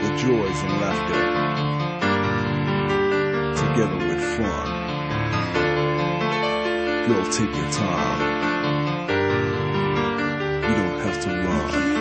the joys and laughter, together with fun. Girl, take your time. You don't have to run.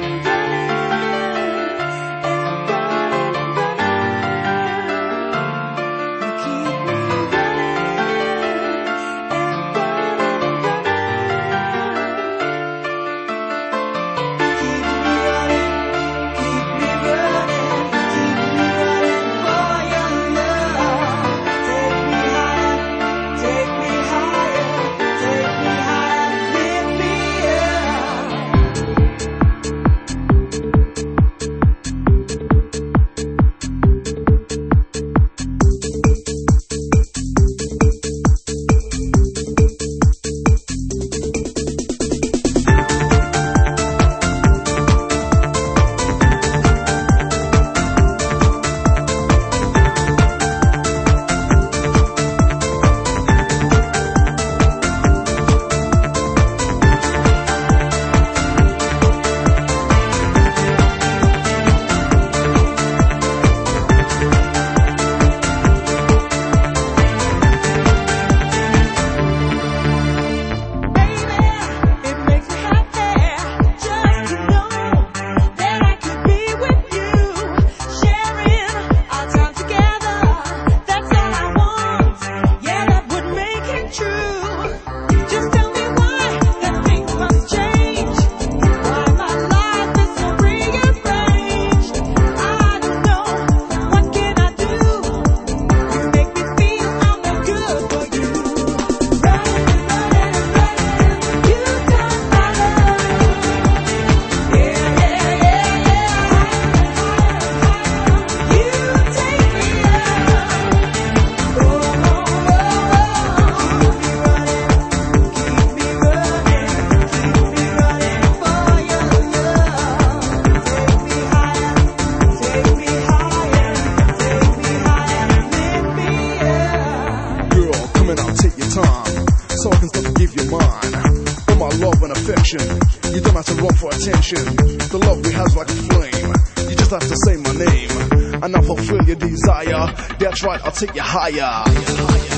So I can start to give you mine. All my love and affection, you don't have to run for attention. The love we have like a flame, you just have to say my name, and I'll fulfill your desire. That's right, I'll take you higher.